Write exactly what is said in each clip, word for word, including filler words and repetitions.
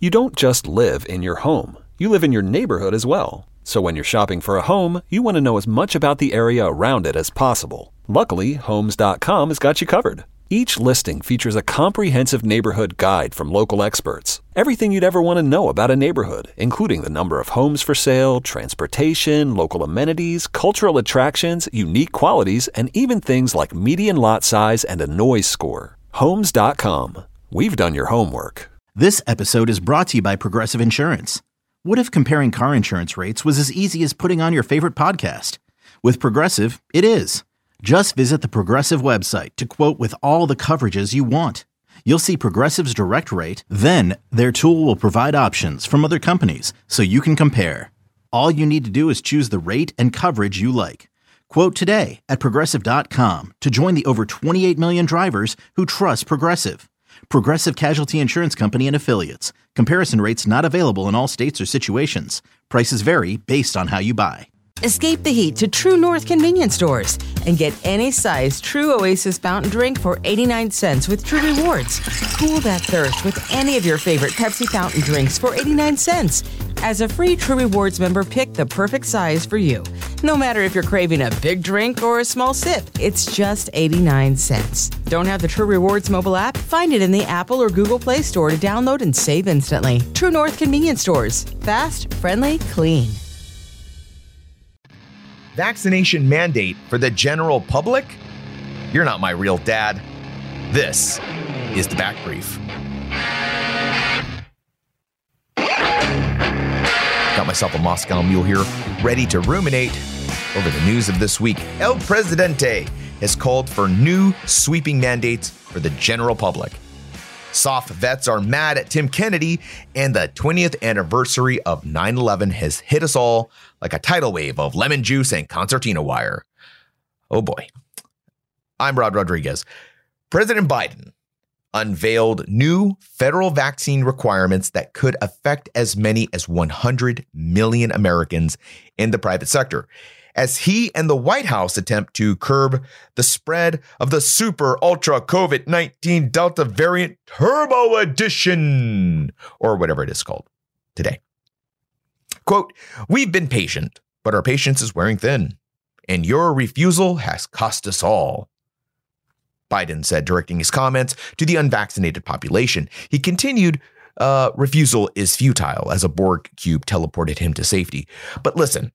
You don't just live in your home. You live in your neighborhood as well. So when you're shopping for a home, you want to know as much about the area around it as possible. Luckily, Homes dot com has got you covered. Each listing features a comprehensive neighborhood guide from local experts. Everything you'd ever want to know about a neighborhood, including the number of homes for sale, transportation, local amenities, cultural attractions, unique qualities, and even things like median lot size and a noise score. Homes dot com. We've done your homework. This episode is brought to you by Progressive Insurance. What if comparing car insurance rates was as easy as putting on your favorite podcast? With Progressive, it is. Just visit the Progressive website to quote with all the coverages you want. You'll see Progressive's direct rate, then their tool will provide options from other companies so you can compare. All you need to do is choose the rate and coverage you like. Quote today at Progressive dot com to join the over twenty-eight million drivers who trust Progressive. Progressive Casualty Insurance Company and Affiliates. Comparison rates not available in all states or situations. Prices vary based on how you buy. Escape the heat to True North convenience stores and get any size True Oasis fountain drink for eighty-nine cents with True Rewards. Cool that thirst with any of your favorite Pepsi fountain drinks for eighty-nine cents. As a free True Rewards member, pick the perfect size for you. No matter if you're craving a big drink or a small sip, it's just eighty-nine cents. Don't have the True Rewards mobile app? Find it in the Apple or Google Play Store to download and save instantly. True North convenience stores. Fast, friendly, clean. Vaccination mandate for the general public? You're not my real dad. This is the Back Brief. Got myself a Moscow Mule here, ready to ruminate over the news of this week. El Presidente has called for new sweeping mandates for the general public. Soft vets are mad at Tim Kennedy, and the twentieth anniversary of nine eleven has hit us all like a tidal wave of lemon juice and concertina wire. Oh boy. I'm Rod Rodriguez. President Biden unveiled new federal vaccine requirements that could affect as many as one hundred million Americans in the private sector, as he and the White House attempt to curb the spread of the super ultra COVID nineteen Delta variant turbo edition, or whatever it is called today. Quote, "We've been patient, but our patience is wearing thin, and your refusal has cost us all," Biden said, directing his comments to the unvaccinated population. He continued, uh, refusal is futile, as a Borg cube teleported him to safety. But listen,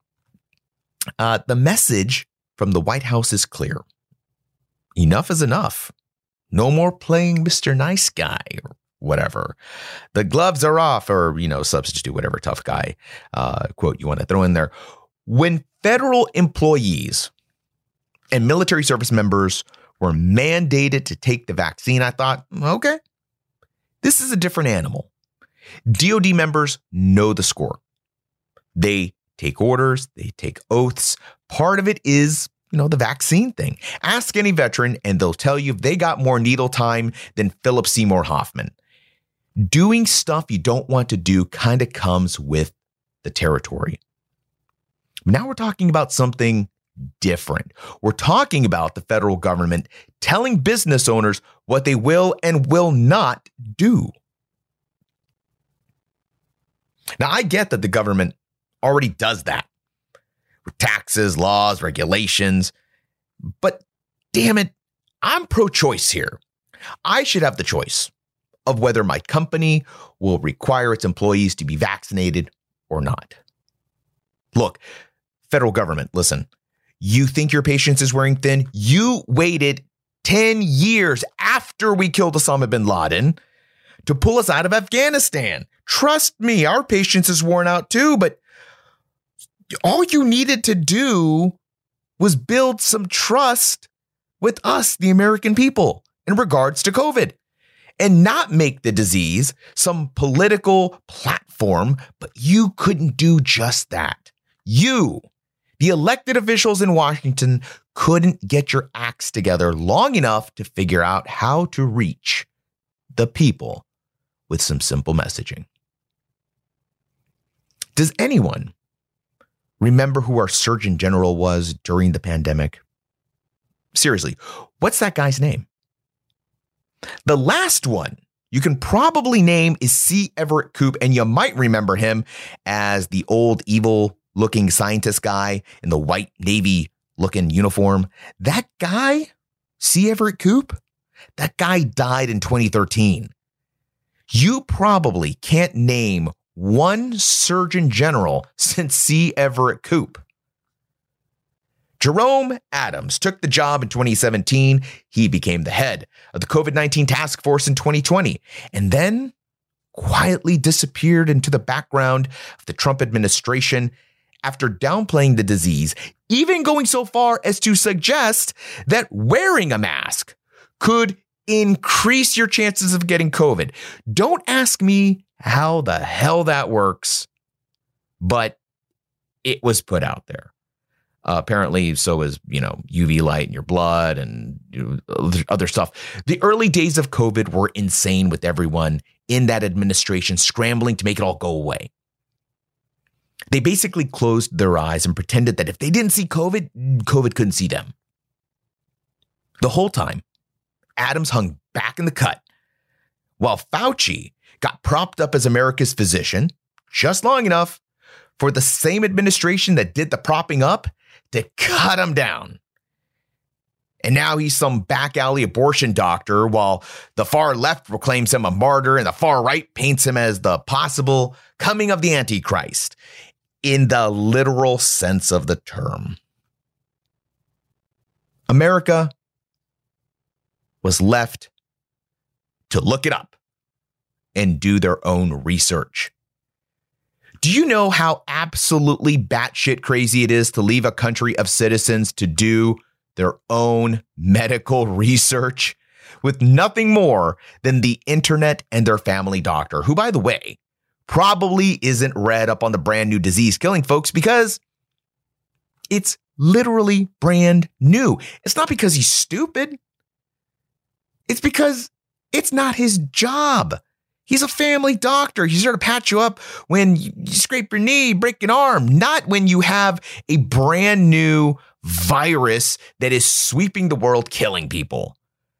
uh, the message from the White House is clear. Enough is enough. No more playing Mister Nice Guy or whatever. The gloves are off, or, you know, substitute whatever tough guy uh, quote you want to throw in there. When federal employees and military service members were mandated to take the vaccine, I thought, okay, this is a different animal. D O D members know the score. They take orders, they take oaths. Part of it is, you know, the vaccine thing. Ask any veteran and they'll tell you if they got more needle time than Philip Seymour Hoffman. Doing stuff you don't want to do kind of comes with the territory. Now we're talking about something different. We're talking about the federal government telling business owners what they will and will not do. Now, I get that the government already does that with taxes, laws, regulations, but damn it, I'm pro-choice here. I should have the choice of whether my company will require its employees to be vaccinated or not. Look, federal government, listen, you think your patience is wearing thin? You waited ten years after we killed Osama bin Laden to pull us out of Afghanistan. Trust me, our patience is worn out too, but all you needed to do was build some trust with us, the American people, in regards to COVID, and not make the disease some political platform, but you couldn't do just that. You, the elected officials in Washington, couldn't get your acts together long enough to figure out how to reach the people with some simple messaging. Does anyone remember who our Surgeon General was during the pandemic? Seriously, what's that guy's name? The last one you can probably name is C. Everett Koop, and you might remember him as the old evil-looking scientist guy in the white Navy-looking uniform. That guy, C. Everett Koop, that guy died in twenty thirteen. You probably can't name one Surgeon General since C. Everett Koop. Jerome Adams took the job in twenty seventeen. He became the head of the COVID nineteen task force in twenty twenty, and then quietly disappeared into the background of the Trump administration after downplaying the disease, even going so far as to suggest that wearing a mask could increase your chances of getting COVID. Don't ask me how the hell that works, but it was put out there. Uh, apparently, so is, you know, U V light in your blood and you know, other stuff. The early days of COVID were insane with everyone in that administration scrambling to make it all go away. They basically closed their eyes and pretended that if they didn't see COVID, COVID couldn't see them. The whole time, Adams hung back in the cut, while Fauci got propped up as America's physician just long enough for the same administration that did the propping up to cut him down. And now he's some back alley abortion doctor, while the far left proclaims him a martyr and the far right paints him as the possible coming of the Antichrist, in the literal sense of the term. America was left to look it up and do their own research. Do you know how absolutely batshit crazy it is to leave a country of citizens to do their own medical research with nothing more than the internet and their family doctor, who, by the way, probably isn't read up on the brand new disease killing folks because it's literally brand new. It's not because he's stupid. It's because it's not his job. He's a family doctor. He's there to patch you up when you scrape your knee, break an arm, not when you have a brand new virus that is sweeping the world, killing people.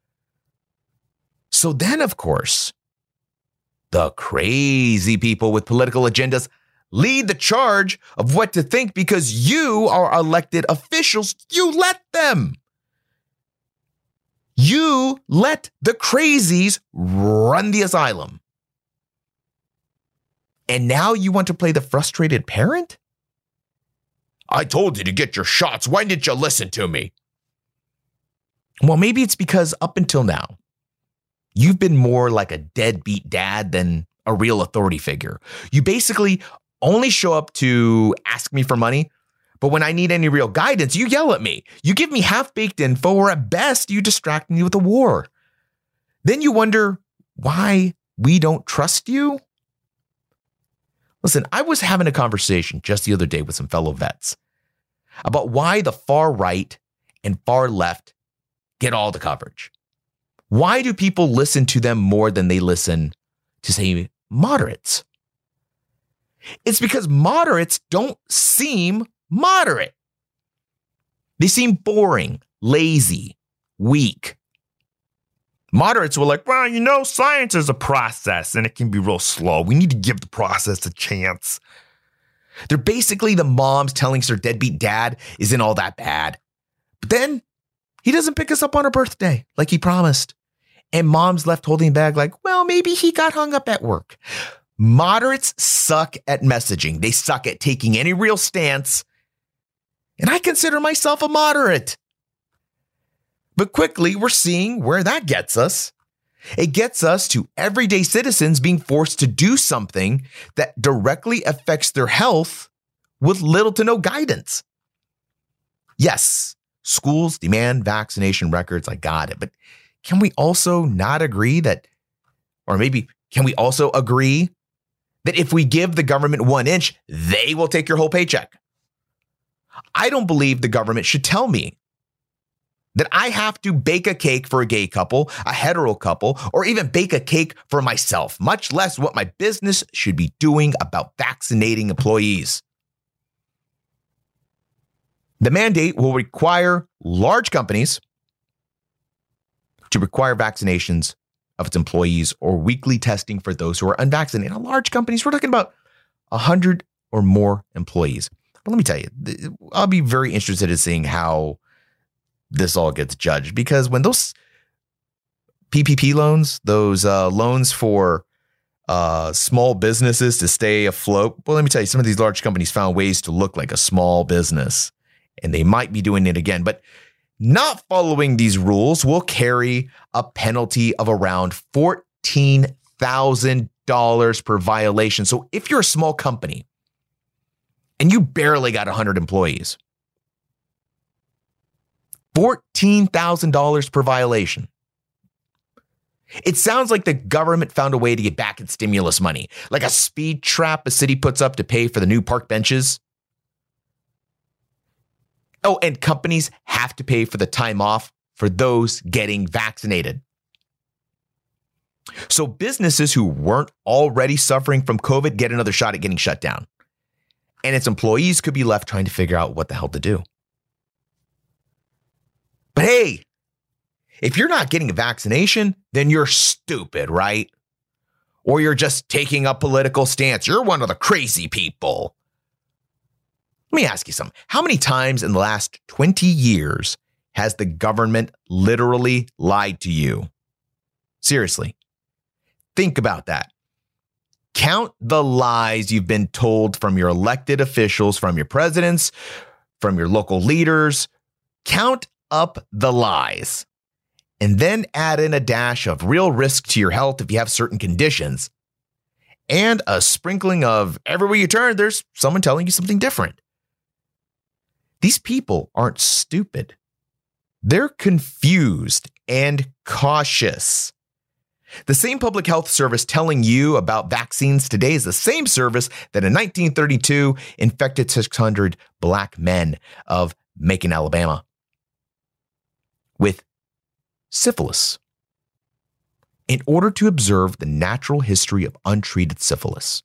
So then, of course, the crazy people with political agendas lead the charge of what to think because you are elected officials. You let them. You let the crazies run the asylum. And now you want to play the frustrated parent? I told you to get your shots. Why didn't you listen to me? Well, maybe it's because up until now, you've been more like a deadbeat dad than a real authority figure. You basically only show up to ask me for money, but when I need any real guidance, you yell at me. You give me half-baked info, or at best, you distract me with a war. Then you wonder why we don't trust you? Listen, I was having a conversation just the other day with some fellow vets about why the far right and far left get all the coverage. Why do people listen to them more than they listen to, say, moderates? It's because moderates don't seem moderate. They seem boring, lazy, weak. Moderates were like, well, you know, science is a process and it can be real slow. We need to give the process a chance. They're basically the moms telling us their deadbeat dad isn't all that bad. But then he doesn't pick us up on our birthday like he promised. And mom's left holding a bag like, well, maybe he got hung up at work. Moderates suck at messaging. They suck at taking any real stance. And I consider myself a moderate. But quickly, we're seeing where that gets us. It gets us to everyday citizens being forced to do something that directly affects their health with little to no guidance. Yes, schools demand vaccination records. I got it. But can we also not agree that, or maybe can we also agree that if we give the government one inch, they will take your whole paycheck? I don't believe the government should tell me that I have to bake a cake for a gay couple, a hetero couple, or even bake a cake for myself, much less what my business should be doing about vaccinating employees. The mandate will require large companies to require vaccinations of its employees or weekly testing for those who are unvaccinated. Now, large companies, we're talking about one hundred or more employees. But let me tell you, I'll be very interested in seeing how this all gets judged, because when those P P P loans, those uh, loans for uh, small businesses to stay afloat, well, let me tell you, some of these large companies found ways to look like a small business, and they might be doing it again. But not following these rules will carry a penalty of around fourteen thousand dollars per violation. So if you're a small company and you barely got one hundred employees, fourteen thousand dollars per violation. It sounds like the government found a way to get back its stimulus money, like a speed trap a city puts up to pay for the new park benches. Oh, and companies have to pay for the time off for those getting vaccinated. So businesses who weren't already suffering from COVID get another shot at getting shut down. And its employees could be left trying to figure out what the hell to do. But hey, if you're not getting a vaccination, then you're stupid, right? Or you're just taking a political stance. You're one of the crazy people. Let me ask you something. How many times in the last twenty years has the government literally lied to you? Seriously, think about that. Count the lies you've been told from your elected officials, from your presidents, from your local leaders. Count up the lies. And then add in a dash of real risk to your health if you have certain conditions, and a sprinkling of everywhere you turn, there's someone telling you something different. These people aren't stupid. They're confused and cautious. The same public health service telling you about vaccines today is the same service that in nineteen thirty-two infected six hundred black men of Macon, Alabama, with syphilis, in order to observe the natural history of untreated syphilis.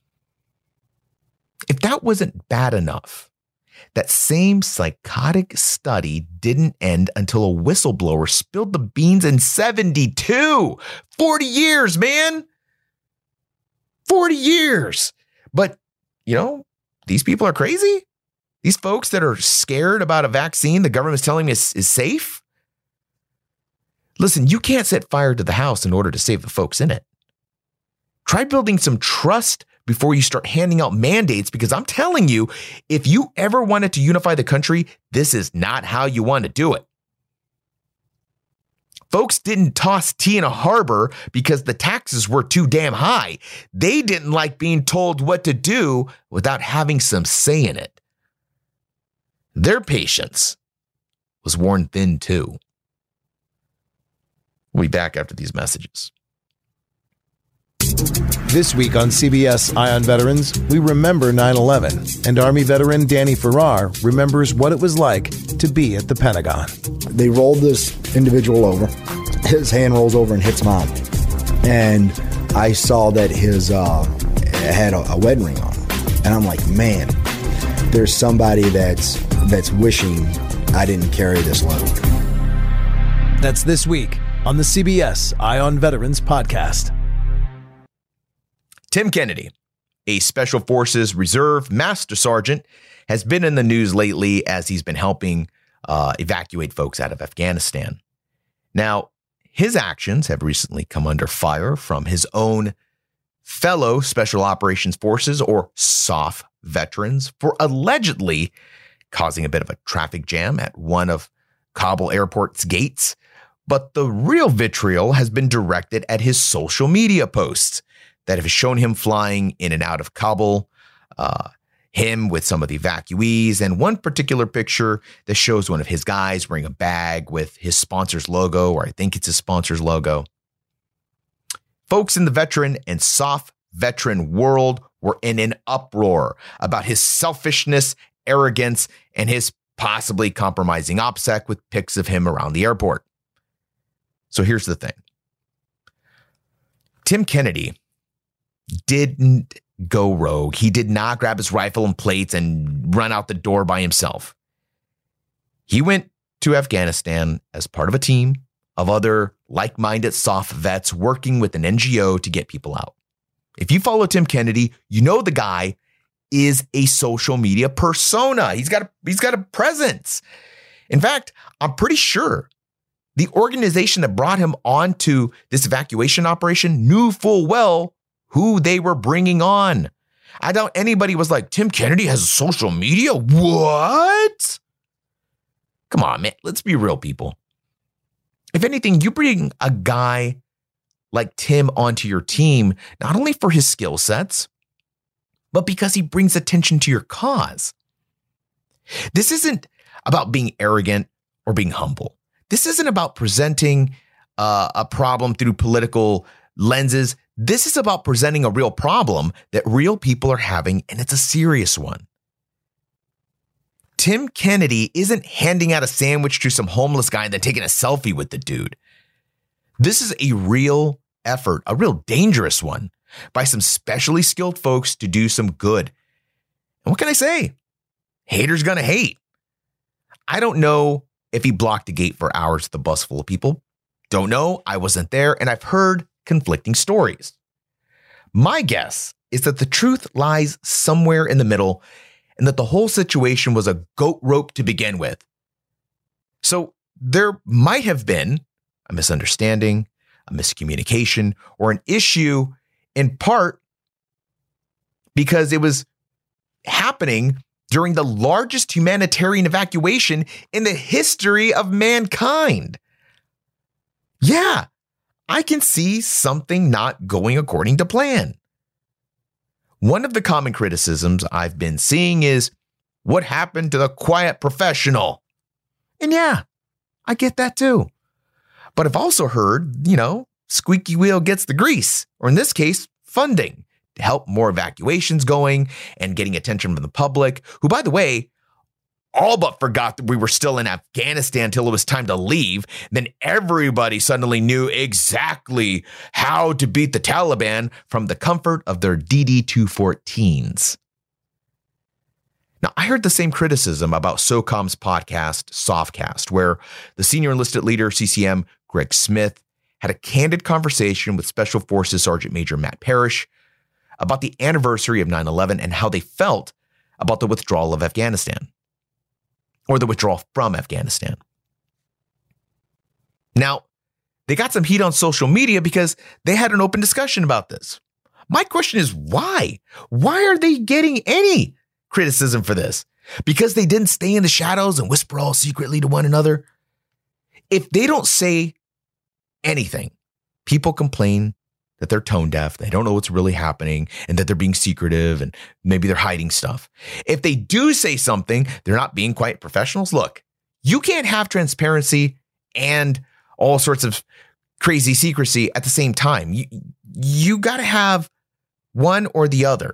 If that wasn't bad enough, that same psychotic study didn't end until a whistleblower spilled the beans in seventy-two. forty years, man. forty years. But, you know, these people are crazy. These folks that are scared about a vaccine the government's telling me is, is safe. Listen, you can't set fire to the house in order to save the folks in it. Try building some trust before you start handing out mandates, because I'm telling you, if you ever wanted to unify the country, this is not how you want to do it. Folks didn't toss tea in a harbor because the taxes were too damn high. They didn't like being told what to do without having some say in it. Their patience was worn thin too. We'll be back after these messages. This week on C B S Eye on Veterans, we remember nine eleven, and Army veteran Danny Farrar remembers what it was like to be at the Pentagon. They rolled this individual over. His hand rolls over and hits mine. And I saw that his uh, had a, a wedding ring on. And I'm like, man, there's somebody that's that's wishing I didn't carry this load. That's this week on the C B S Eye on Veterans podcast. Tim Kennedy, a Special Forces Reserve Master Sergeant, has been in the news lately as he's been helping uh, evacuate folks out of Afghanistan. Now, his actions have recently come under fire from his own fellow Special Operations Forces, or S O F veterans, for allegedly causing a bit of a traffic jam at one of Kabul airport's gates. But the real vitriol has been directed at his social media posts that have shown him flying in and out of Kabul, uh, him with some of the evacuees, and one particular picture that shows one of his guys wearing a bag with his sponsor's logo, or I think it's his sponsor's logo. Folks in the veteran and S O F veteran world were in an uproar about his selfishness, arrogance, and his possibly compromising OPSEC with pics of him around the airport. So here's the thing. Tim Kennedy didn't go rogue. He did not grab his rifle and plates and run out the door by himself. He went to Afghanistan as part of a team of other like-minded soft vets working with an N G O to get people out. If you follow Tim Kennedy, you know the guy is a social media persona. He's got a, he's got a presence. In fact, I'm pretty sure the organization that brought him onto this evacuation operation knew full well who they were bringing on. I doubt anybody was like, Tim Kennedy has social media? What? Come on, man. Let's be real, people. If anything, you bring a guy like Tim onto your team, not only for his skill sets, but because he brings attention to your cause. This isn't about being arrogant or being humble. This isn't about presenting uh, a problem through political lenses. This is about presenting a real problem that real people are having, and it's a serious one. Tim Kennedy isn't handing out a sandwich to some homeless guy and then taking a selfie with the dude. This is a real effort, a real dangerous one, by some specially skilled folks to do some good. And what can I say? Haters gonna hate. I don't know if he blocked the gate for hours with a bus full of people. Don't know. I wasn't there, and I've heard conflicting stories. My guess is that the truth lies somewhere in the middle, and that the whole situation was a goat rope to begin with. So there might have been a misunderstanding, a miscommunication, or an issue in part because it was happening during the largest humanitarian evacuation in the history of mankind. Yeah, I can see something not going according to plan. One of the common criticisms I've been seeing is, what happened to the quiet professional? And yeah, I get that too. But I've also heard, you know, squeaky wheel gets the grease, or in this case, funding to help more evacuations going and getting attention from the public, who, by the way, all but forgot that we were still in Afghanistan until it was time to leave. Then everybody suddenly knew exactly how to beat the Taliban from the comfort of their D D two fourteens. Now, I heard the same criticism about SOCOM's podcast, Softcast, where the senior enlisted leader, C C M, Greg Smith, had a candid conversation with Special Forces Sergeant Major Matt Parrish about the anniversary of nine eleven and how they felt about the withdrawal of Afghanistan, or the withdrawal from Afghanistan. Now, they got some heat on social media because they had an open discussion about this. My question is, why? Why are they getting any criticism for this? Because they didn't stay in the shadows and whisper all secretly to one another? If they don't say anything, people complain that they're tone deaf, they don't know what's really happening, and that they're being secretive, and maybe they're hiding stuff. If they do say something, they're not being quite professionals. Look, you can't have transparency and all sorts of crazy secrecy at the same time. You, you got to have one or the other.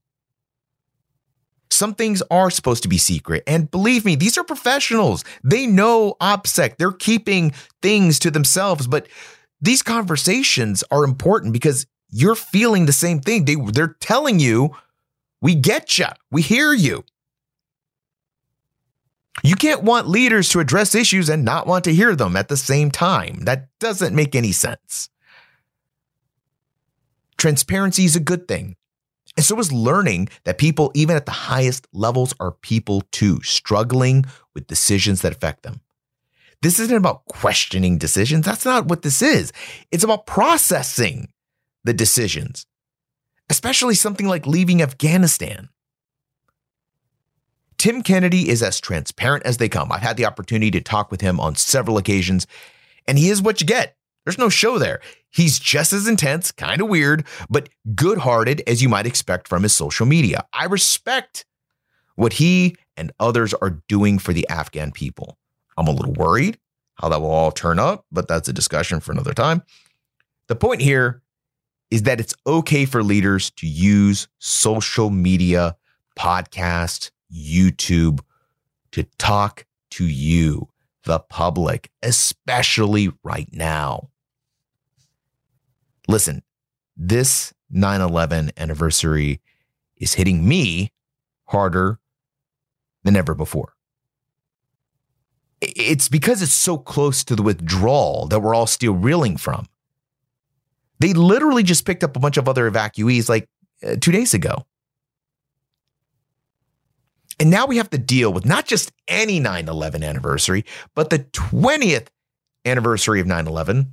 Some things are supposed to be secret. And believe me, these are professionals. They know OPSEC. They're keeping things to themselves. But these conversations are important because you're feeling the same thing. They, they're telling you, we get you. We hear you. You can't want leaders to address issues and not want to hear them at the same time. That doesn't make any sense. Transparency is a good thing. And so is learning that people, even at the highest levels, are people too, struggling with decisions that affect them. This isn't about questioning decisions. That's not what this is. It's about processing the decisions, especially something like leaving Afghanistan. Tim Kennedy is as transparent as they come. I've had the opportunity to talk with him on several occasions, and he is what you get. There's no show there. He's just as intense, kind of weird, but good-hearted as you might expect from his social media. I respect what he and others are doing for the Afghan people. I'm a little worried how that will all turn up, but that's a discussion for another time. The point here is that it's okay for leaders to use social media, podcast, YouTube to talk to you, the public, especially right now. Listen, this nine eleven anniversary is hitting me harder than ever before. It's because it's so close to the withdrawal that we're all still reeling from. They literally just picked up a bunch of other evacuees like uh, two days ago. And now we have to deal with not just any nine eleven anniversary, but the twentieth anniversary of nine eleven.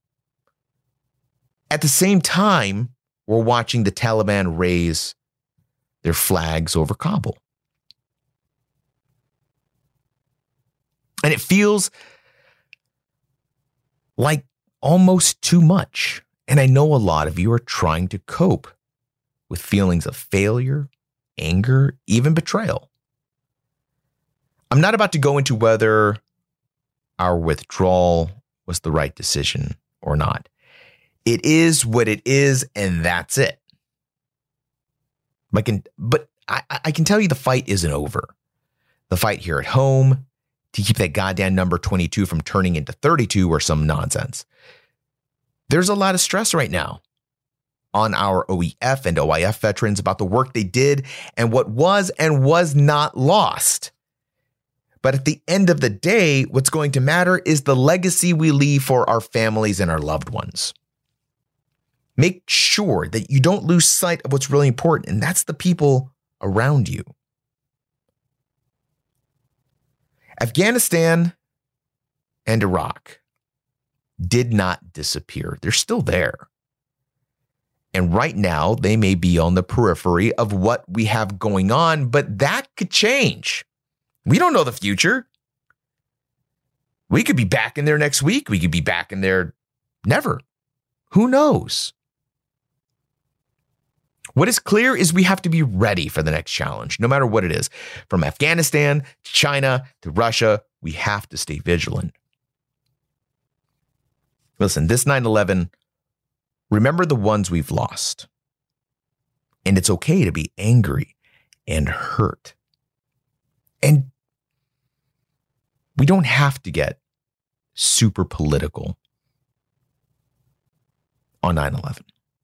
At the same time, we're watching the Taliban raise their flags over Kabul. And it feels like almost too much. And I know a lot of you are trying to cope with feelings of failure, anger, even betrayal. I'm not about to go into whether our withdrawal was the right decision or not. It is what it is, and that's it. I can, but I, I can tell you the fight isn't over. The fight here at home to keep that goddamn number twenty-two from turning into thirty-two or some nonsense. There's a lot of stress right now on our O E F and O I F veterans about the work they did and what was and was not lost. But at the end of the day, what's going to matter is the legacy we leave for our families and our loved ones. Make sure that you don't lose sight of what's really important, and that's the people around you. Afghanistan and Iraq did not disappear. They're still there. And right now, they may be on the periphery of what we have going on, but that could change. We don't know the future. We could be back in there next week. We could be back in there never. Who knows? What is clear is we have to be ready for the next challenge, no matter what it is. From Afghanistan to China to Russia, we have to stay vigilant. Listen, this nine eleven, remember the ones we've lost. And it's okay to be angry and hurt. And we don't have to get super political on nine eleven.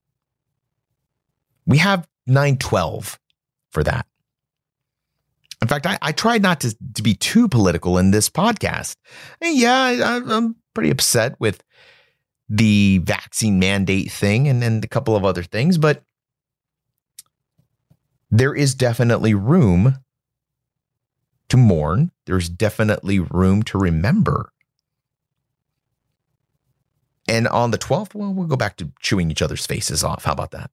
We have nine twelve for that. In fact, I, I tried not to, to be too political in this podcast. And yeah, I, I'm pretty upset with the vaccine mandate thing and then a couple of other things, but there is definitely room to mourn. There's definitely room to remember. And on the twelfth, well, we'll go back to chewing each other's faces off. How about that?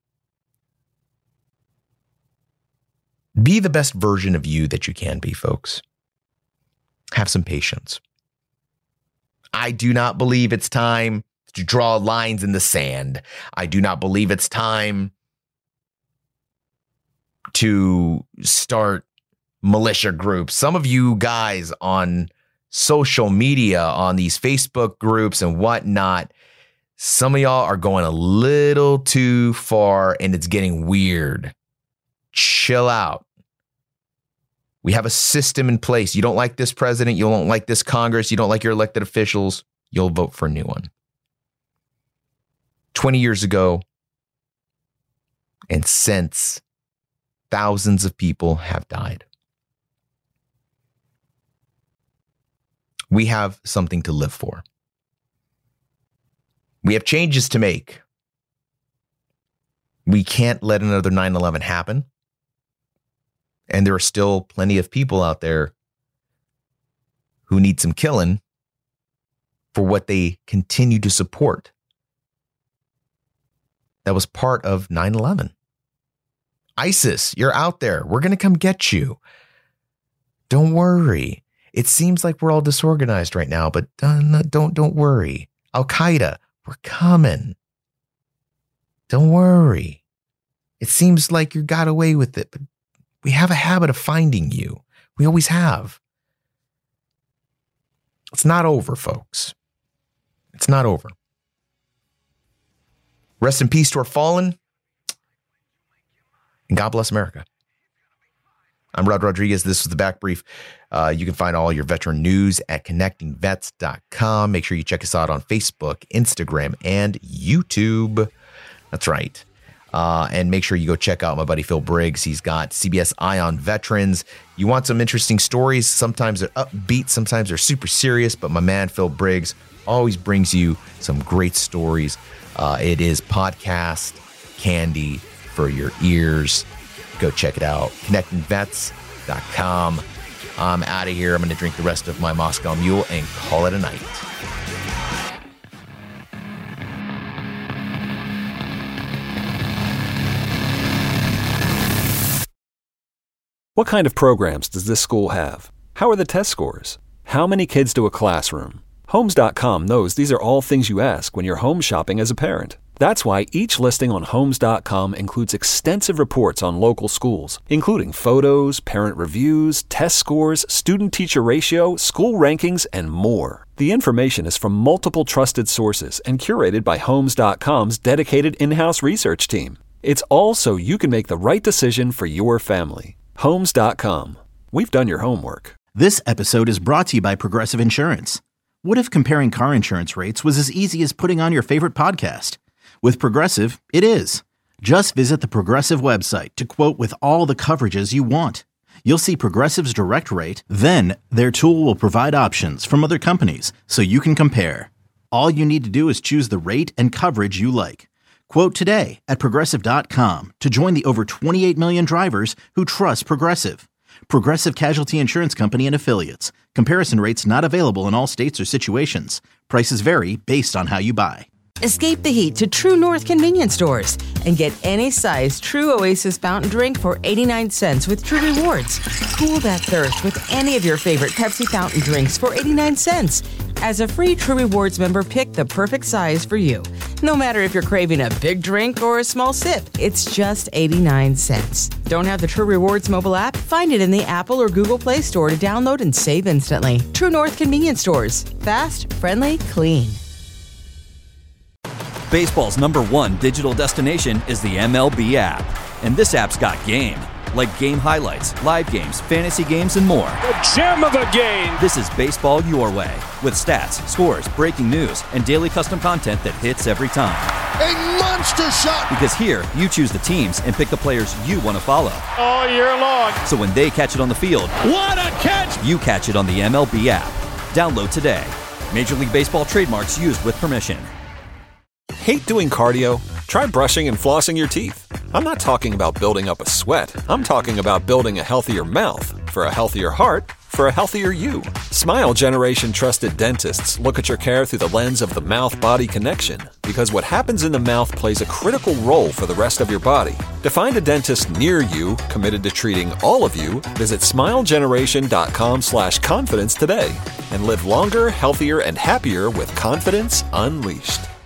Be the best version of you that you can be, folks. Have some patience. I do not believe it's time to draw lines in the sand. I do not believe it's time to start militia groups. Some of you guys on social media, on these Facebook groups and whatnot, some of y'all are going a little too far and it's getting weird. Chill out. We have a system in place. You don't like this president. You don't like this Congress. You don't like your elected officials. You'll vote for a new one. twenty years ago and since, thousands of people have died. We have something to live for. We have changes to make. We can't let another nine eleven happen. And there are still plenty of people out there who need some killing for what they continue to support. That was part of nine eleven. ISIS, you're out there. We're going to come get you. Don't worry. It seems like we're all disorganized right now, but don't, don't, don't worry. Al-Qaeda, we're coming. Don't worry. It seems like you got away with it, but we have a habit of finding you. We always have. It's not over, folks. It's not over. Rest in peace to our fallen. And God bless America. I'm Rod Rodriguez. This was the Back Brief. Uh, you can find all your veteran news at connecting vets dot com. Make sure you check us out on Facebook, Instagram, and YouTube. That's right. Uh, and make sure you go check out my buddy Phil Briggs. He's got C B S Eye on Veterans. You want some interesting stories? Sometimes they're upbeat, sometimes they're super serious, but my man Phil Briggs always brings you some great stories. Uh, it is podcast candy for your ears. Go check it out. connecting vets dot com. I'm out of here. I'm going to drink the rest of my Moscow Mule and call it a night. What kind of programs does this school have? How are the test scores? How many kids to a classroom? Homes dot com knows these are all things you ask when you're home shopping as a parent. That's why each listing on Homes dot com includes extensive reports on local schools, including photos, parent reviews, test scores, student-teacher ratio, school rankings, and more. The information is from multiple trusted sources and curated by Homes dot com's dedicated in-house research team. It's all so you can make the right decision for your family. Homes dot com. We've done your homework. This episode is brought to you by Progressive Insurance. What if comparing car insurance rates was as easy as putting on your favorite podcast? With Progressive, it is. Just visit the Progressive website to quote with all the coverages you want. You'll see Progressive's direct rate, then their tool will provide options from other companies so you can compare. All you need to do is choose the rate and coverage you like. Quote today at Progressive dot com to join the over twenty-eight million drivers who trust Progressive. Progressive Casualty Insurance Company and Affiliates. Comparison rates not available in all states or situations. Prices vary based on how you buy. Escape the heat to True North convenience stores and get any size True Oasis fountain drink for eighty-nine cents with True Rewards. Cool that thirst with any of your favorite Pepsi fountain drinks for eighty-nine cents. As a free True Rewards member, pick the perfect size for you. No matter if you're craving a big drink or a small sip, it's just eighty-nine cents. Don't have the True Rewards mobile app? Find it in the Apple or Google Play Store to download and save instantly. True North convenience stores. Fast, friendly, clean. Baseball's number one digital destination is the M L B app. And this app's got game. Like game highlights, live games, fantasy games, and more. The gem of a game! This is baseball your way. With stats, scores, breaking news, and daily custom content that hits every time. A monster shot! Because here, you choose the teams and pick the players you want to follow. All year long. So when they catch it on the field, what a catch! You catch it on the M L B app. Download today. Major League Baseball trademarks used with permission. Hate doing cardio? Try brushing and flossing your teeth. I'm not talking about building up a sweat. I'm talking about building a healthier mouth for a healthier heart for a healthier you. Smile Generation trusted dentists look at your care through the lens of the mouth-body connection because what happens in the mouth plays a critical role for the rest of your body. To find a dentist near you committed to treating all of you, visit smile generation dot com slash confidence today and live longer, healthier, and happier with confidence unleashed.